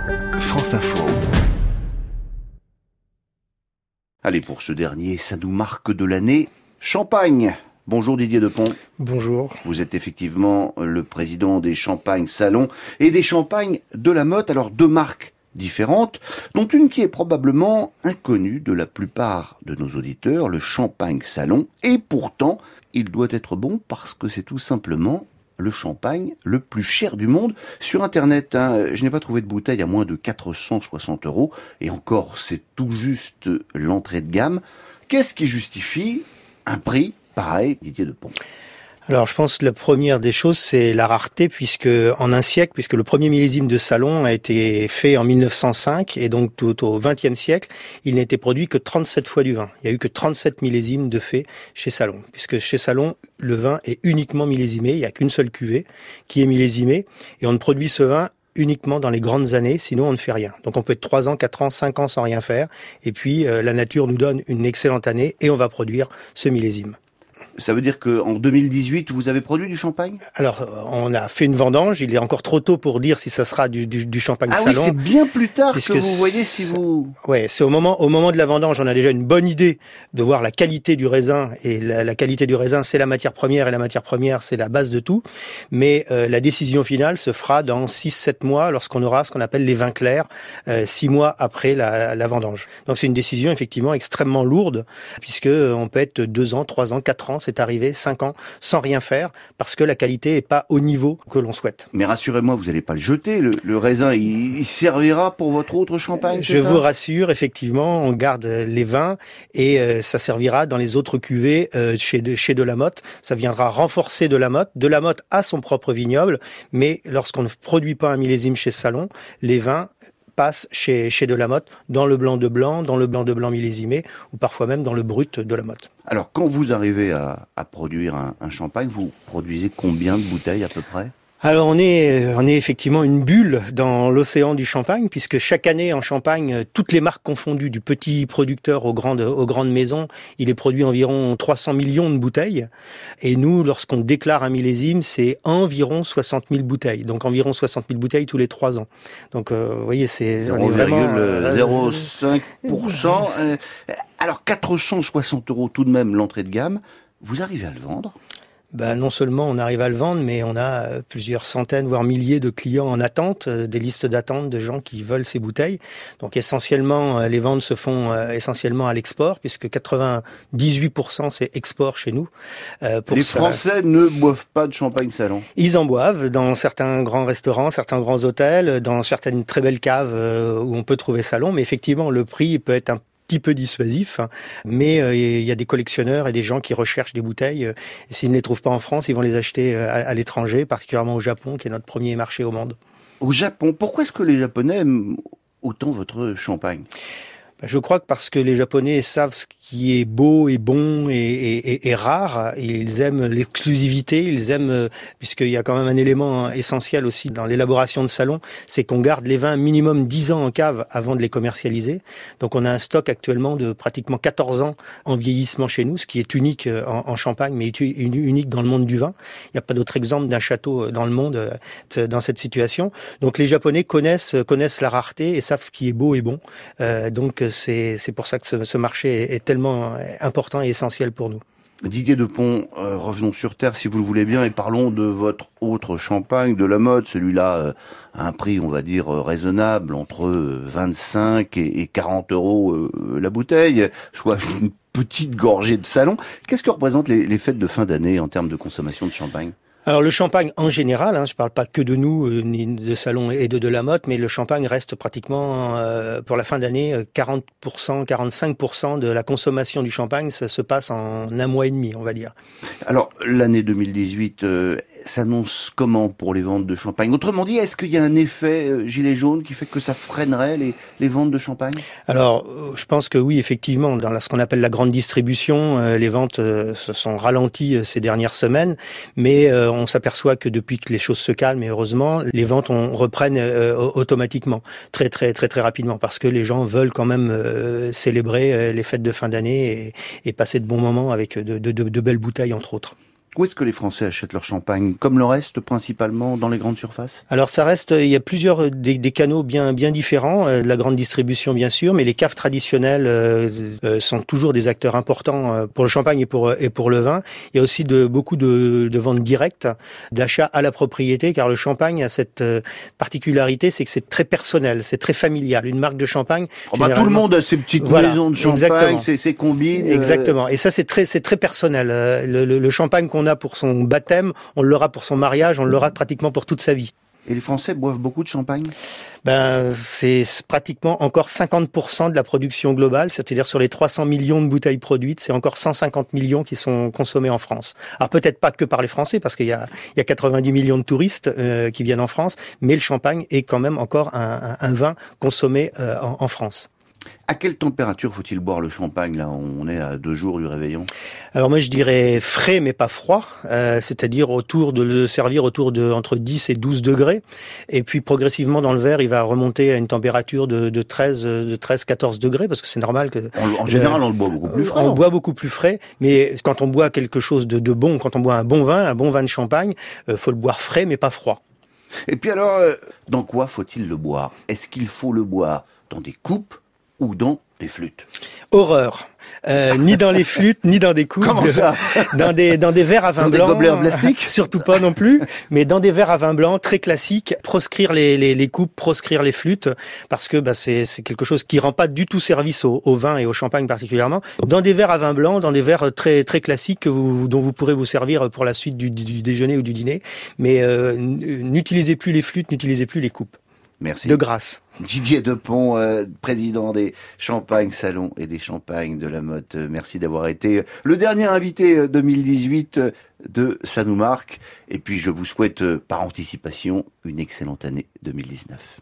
France Info. Allez, pour ce dernier, ça nous marque de l'année Champagne. Bonjour Didier Depont. Bonjour. Vous êtes effectivement le président des Champagnes Salon et des Champagnes de la Motte. Alors, deux marques différentes, dont une qui est probablement inconnue de la plupart de nos auditeurs, le Champagne Salon. Et pourtant, il doit être bon parce que c'est tout simplement le champagne le plus cher du monde sur Internet. Je n'ai pas trouvé de bouteille à moins de 460 €. Et encore, c'est tout juste l'entrée de gamme. Qu'est-ce qui justifie un prix pareil, Didier Depont? Alors, je pense que la première des choses, c'est la rareté, puisque le premier millésime de Salon a été fait en 1905, et donc tout au XXe siècle, il n'a été produit que 37 fois du vin. Il n'y a eu que 37 millésimes de fait chez Salon, puisque chez Salon, le vin est uniquement millésimé, il n'y a qu'une seule cuvée qui est millésimée, et on ne produit ce vin uniquement dans les grandes années, sinon on ne fait rien. Donc on peut être 3 ans, 4 ans, 5 ans sans rien faire, et puis la nature nous donne une excellente année, et on va produire ce millésime. Ça veut dire qu'en 2018, vous avez produit du champagne? Alors, on a fait une vendange. Il est encore trop tôt pour dire si ça sera du champagne Salon. Ah oui, c'est bien plus tard que vous voyez si vous... Ouais, c'est au moment de la vendange, on a déjà une bonne idée de voir la qualité du raisin. Et la qualité du raisin, c'est la matière première, et la matière première, c'est la base de tout. Mais la décision finale se fera dans 6-7 mois, lorsqu'on aura ce qu'on appelle les vins clairs, 6 mois après la vendange. Donc c'est une décision effectivement extrêmement lourde, puisque on peut être 2 ans, 3 ans, 4 ans, c'est arrivé 5 ans sans rien faire parce que la qualité n'est pas au niveau que l'on souhaite. Mais rassurez-moi, vous n'allez pas le jeter, le raisin, il servira pour votre autre champagne? Je vous rassure, effectivement, on garde les vins et ça servira dans les autres cuvées chez De la Motte. Ça viendra renforcer De la Motte. De la Motte a son propre vignoble, mais lorsqu'on ne produit pas un millésime chez Salon, les vins passe chez De la Motte, dans le blanc de blanc millésimé, ou parfois même dans le brut De la Motte. Alors, quand vous arrivez à produire un champagne, vous produisez combien de bouteilles à peu près? Alors on est effectivement une bulle dans l'océan du champagne, puisque chaque année en Champagne, toutes les marques confondues, du petit producteur aux grandes maisons, il est produit environ 300 millions de bouteilles. Et nous, lorsqu'on déclare un millésime, c'est environ 60 000 bouteilles. Donc environ 60 000 bouteilles tous les 3 ans. Donc vous voyez, c'est 0,05%. Alors 460 € tout de même l'entrée de gamme. Vous arrivez à le vendre? Non seulement on arrive à le vendre, mais on a plusieurs centaines, voire milliers de clients en attente, des listes d'attente de gens qui veulent ces bouteilles. Donc essentiellement, les ventes se font essentiellement à l'export, puisque 98% c'est export chez nous. Les Français ne boivent pas de champagne Salon? Ils en boivent dans certains grands restaurants, certains grands hôtels, dans certaines très belles caves où on peut trouver Salon, mais effectivement le prix peut être un petit peu dissuasif, mais il y a des collectionneurs et des gens qui recherchent des bouteilles. Et s'ils ne les trouvent pas en France, ils vont les acheter à l'étranger, particulièrement au Japon, qui est notre premier marché au monde. Au Japon, pourquoi est-ce que les Japonais aiment autant votre champagne? Je crois que parce que les Japonais savent ce qui est beau et bon et rare. Ils aiment l'exclusivité, ils aiment, puisqu'il y a quand même un élément essentiel aussi dans l'élaboration de Salon, c'est qu'on garde les vins minimum 10 ans en cave avant de les commercialiser. Donc on a un stock actuellement de pratiquement 14 ans en vieillissement chez nous, ce qui est unique en Champagne, mais unique dans le monde du vin. Il n'y a pas d'autre exemple d'un château dans le monde dans cette situation. Donc les Japonais connaissent la rareté et savent ce qui est beau et bon. Donc c'est pour ça que ce marché est tellement important et essentiel pour nous. Didier Depont, revenons sur terre si vous le voulez bien et parlons de votre autre champagne, De la Motte. Celui-là à un prix, on va dire, raisonnable, entre 25 et 40 € la bouteille, soit une petite gorgée de Salon. Qu'est-ce que représentent les fêtes de fin d'année en termes de consommation de champagne? Alors le champagne en général, je ne parle pas que de nous, ni de Salon et de la Motte, mais le champagne reste pratiquement pour la fin d'année 40%, 45% de la consommation du champagne, ça se passe en un mois et demi, on va dire. Alors l'année 2018 s'annonce comment pour les ventes de champagne? Autrement dit, est-ce qu'il y a un effet gilet jaune qui fait que ça freinerait les ventes de champagne? Alors, je pense que oui, effectivement, dans ce qu'on appelle la grande distribution, les ventes se sont ralenties ces dernières semaines, mais on s'aperçoit que depuis que les choses se calment, et heureusement, les ventes reprennent automatiquement, très rapidement, parce que les gens veulent quand même célébrer les fêtes de fin d'année et passer de bons moments avec de belles bouteilles, entre autres. Où est-ce que les Français achètent leur champagne? Comme le reste, principalement dans les grandes surfaces? Alors ça reste, il y a plusieurs des canaux bien différents, de la grande distribution bien sûr, mais les caves traditionnelles sont toujours des acteurs importants pour le champagne et pour le vin. Il y a aussi beaucoup de ventes directes, d'achat à la propriété, car le champagne a cette particularité, c'est que c'est très personnel, c'est très familial. Une marque de champagne. Tout le monde a ses petites maisons de champagne, ses combines. Exactement. Et ça c'est très personnel. Le champagne qu'on a pour son baptême, on l'aura pour son mariage, on l'aura pratiquement pour toute sa vie. Et les Français boivent beaucoup de champagne? C'est pratiquement encore 50% de la production globale, c'est-à-dire sur les 300 millions de bouteilles produites, c'est encore 150 millions qui sont consommés en France. Alors peut-être pas que par les Français, parce qu'il y a 90 millions de touristes qui viennent en France, mais le champagne est quand même encore un vin consommé en France. À quelle température faut-il boire le champagne? Là, on est à 2 jours du réveillon. Alors moi, je dirais frais, mais pas froid. C'est-à-dire de le servir autour de entre 10 et 12 degrés. Et puis progressivement, dans le verre, il va remonter à une température de 13-14 degrés, parce que c'est normal que... En général, on le boit beaucoup plus frais. On boit beaucoup plus frais, mais quand on boit quelque chose de bon, quand on boit un bon vin de champagne, faut le boire frais, mais pas froid. Et puis alors, dans quoi faut-il le boire? Est-ce qu'il faut le boire dans des coupes ou dans des flûtes? Horreur. Ni dans les flûtes, ni dans des coupes. Comment ça? Dans des verres à vin blanc. Dans des gobelets en plastique? Surtout pas non plus. Mais dans des verres à vin blanc, très classiques. Proscrire les coupes, proscrire les flûtes. Parce que c'est quelque chose qui rend pas du tout service au vin et au champagne particulièrement. Dans des verres à vin blanc, dans des verres très classiques dont vous pourrez vous servir pour la suite du déjeuner ou du dîner. Mais n'utilisez plus les flûtes, n'utilisez plus les coupes. Merci. De grâce. Didier Depont, président des Champagnes Salon et des Champagnes de la Motte. Merci d'avoir été le dernier invité 2018 de Ça nous marque. Et puis je vous souhaite par anticipation une excellente année 2019.